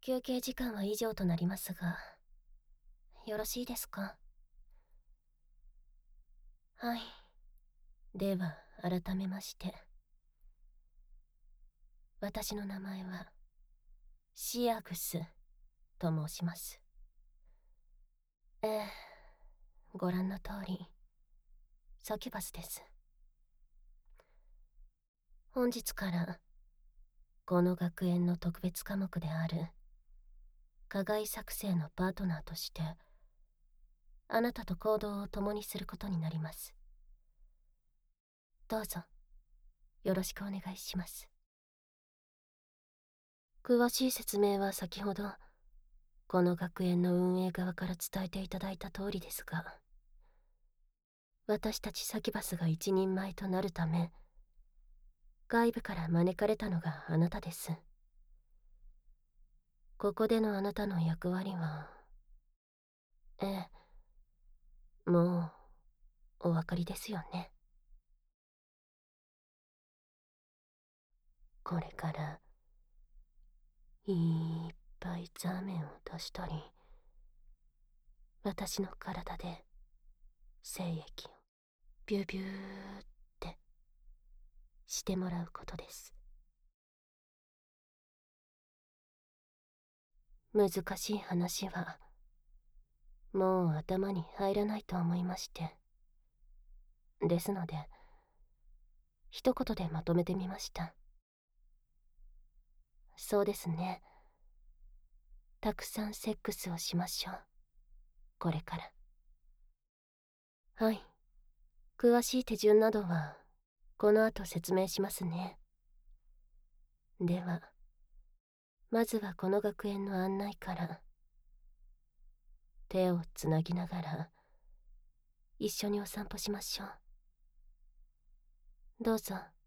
休憩時間は以上となりますが、よろしいですか？はい。では、改めまして。私の名前は、シアグスと申します。ええ、ご覧の通り、サキュバスです。本日から、この学園の特別科目である、課外作成のパートナーとして、あなたと行動を共にすることになります。どうぞ、よろしくお願いします。詳しい説明は先ほど、この学園の運営側から伝えていただいた通りですが、私たちサキュバスが一人前となるため、外部から招かれたのがあなたです。ここでのあなたの役割は、ええ、もうお分かりですよね。これからいっぱいザーメンを出したり、私の体で精液をビュビューってしてもらうことです。難しい話はもう頭に入らないと思いまして、ですので一言でまとめてみました。そうですね、たくさんセックスをしましょう、これから。はい、詳しい手順などはこの後説明しますね。ではまずはこの学園の案内から。手をつなぎながら一緒にお散歩しましょう。どうぞ